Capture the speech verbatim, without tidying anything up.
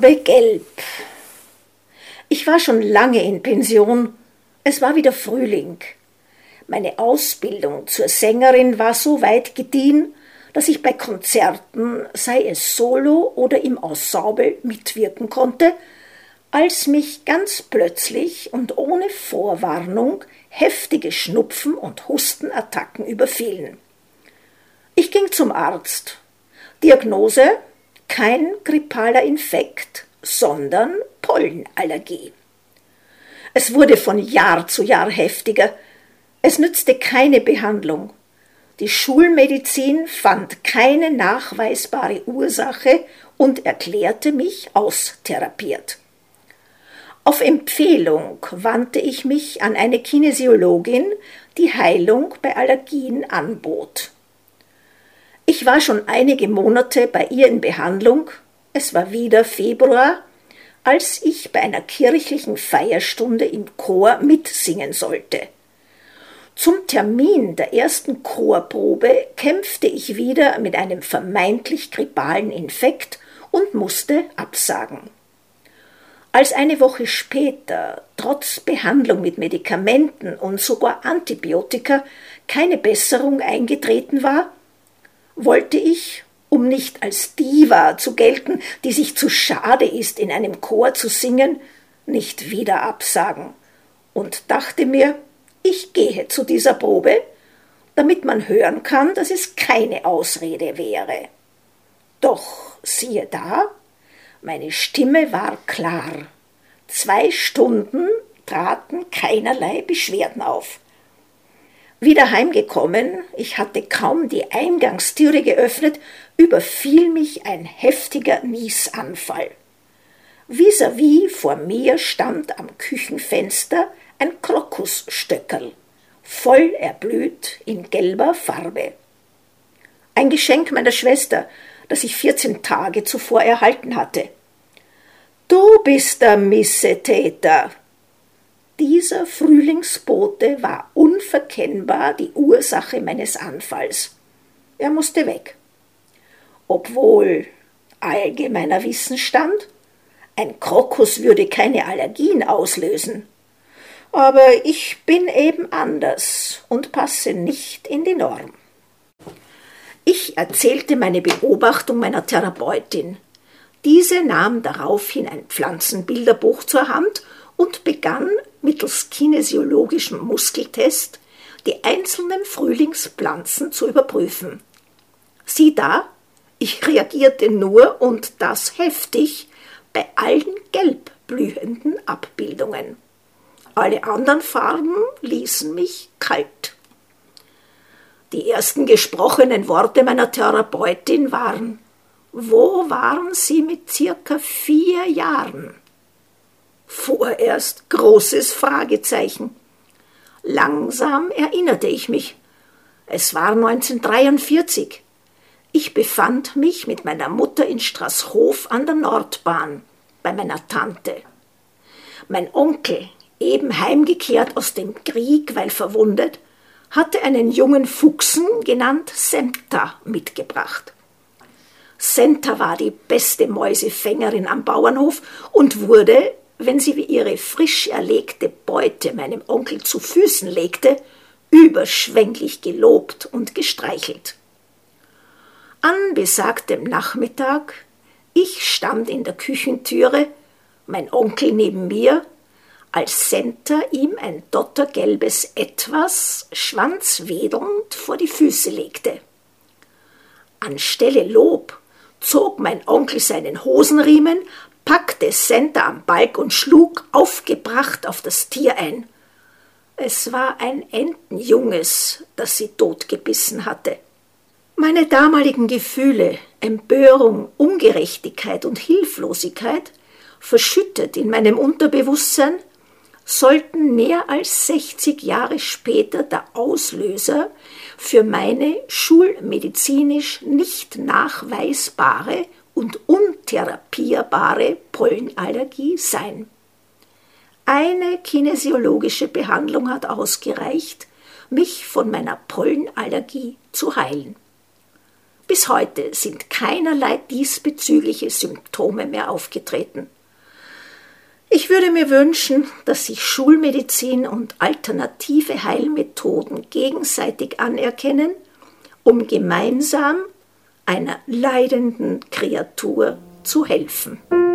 Farbe Gelb. Ich war schon lange in Pension. Es war wieder Frühling. Meine Ausbildung zur Sängerin war so weit gediehen, dass ich bei Konzerten, sei es solo oder im Ensemble, mitwirken konnte, als mich ganz plötzlich und ohne Vorwarnung heftige Schnupfen- und Hustenattacken überfielen. Ich ging zum Arzt. Diagnose: kein grippaler Infekt, sondern Pollenallergie. Es wurde von Jahr zu Jahr heftiger. Es nützte keine Behandlung. Die Schulmedizin fand keine nachweisbare Ursache und erklärte mich austherapiert. Auf Empfehlung wandte ich mich an eine Kinesiologin, die Heilung bei Allergien anbot. Ich war schon einige Monate bei ihr in Behandlung. Es war wieder Februar, als ich bei einer kirchlichen Feierstunde im Chor mitsingen sollte. Zum Termin der ersten Chorprobe kämpfte ich wieder mit einem vermeintlich grippalen Infekt und musste absagen. Als eine Woche später, trotz Behandlung mit Medikamenten und sogar Antibiotika, keine Besserung eingetreten war, wollte ich, um nicht als Diva zu gelten, die sich zu schade ist, in einem Chor zu singen, nicht wieder absagen und dachte mir, ich gehe zu dieser Probe, damit man hören kann, dass es keine Ausrede wäre. Doch siehe da, meine Stimme war klar. Zwei Stunden traten keinerlei Beschwerden auf. Wieder heimgekommen, ich hatte kaum die Eingangstüre geöffnet, überfiel mich ein heftiger Niesanfall. Vis-à-vis vor mir stand am Küchenfenster ein Krokusstöckerl, voll erblüht in gelber Farbe. Ein Geschenk meiner Schwester, das ich vierzehn Tage zuvor erhalten hatte. »Du bist der Missetäter!« Dieser Frühlingsbote war unverkennbar die Ursache meines Anfalls. Er musste weg. Obwohl allgemeiner Wissensstand, ein Krokus würde keine Allergien auslösen. Aber ich bin eben anders und passe nicht in die Norm. Ich erzählte meine Beobachtung meiner Therapeutin. Diese nahm daraufhin ein Pflanzenbilderbuch zur Hand und begann mittels kinesiologischem Muskeltest die einzelnen Frühlingspflanzen zu überprüfen. Sieh da, ich reagierte nur, und das heftig, bei allen gelb blühenden Abbildungen. Alle anderen Farben ließen mich kalt. Die ersten gesprochenen Worte meiner Therapeutin waren: Wo waren Sie mit circa vier Jahren? Vorerst großes Fragezeichen. Langsam erinnerte ich mich. Es war neunzehnhundertdreiundvierzig. Ich befand mich mit meiner Mutter in Straßhof an der Nordbahn, bei meiner Tante. Mein Onkel, eben heimgekehrt aus dem Krieg, weil verwundet, hatte einen jungen Fuchsen, genannt Senta, mitgebracht. Senta war die beste Mäusefängerin am Bauernhof und wurde, wenn sie wie ihre frisch erlegte Beute meinem Onkel zu Füßen legte, überschwänglich gelobt und gestreichelt. An besagtem Nachmittag, ich stand in der Küchentüre, mein Onkel neben mir, als Senta ihm ein dottergelbes Etwas schwanzwedelnd vor die Füße legte. Anstelle Lob zog mein Onkel seinen Hosenriemen, packte Senta am Balg und schlug aufgebracht auf das Tier ein. Es war ein Entenjunges, das sie totgebissen hatte. Meine damaligen Gefühle, Empörung, Ungerechtigkeit und Hilflosigkeit, verschüttet in meinem Unterbewusstsein, sollten mehr als sechzig Jahre später der Auslöser für meine schulmedizinisch nicht nachweisbare und untherapierbare Pollenallergie sein. Eine kinesiologische Behandlung hat ausgereicht, mich von meiner Pollenallergie zu heilen. Bis heute sind keinerlei diesbezügliche Symptome mehr aufgetreten. Ich würde mir wünschen, dass sich Schulmedizin und alternative Heilmethoden gegenseitig anerkennen, um gemeinsam einer leidenden Kreatur zu helfen.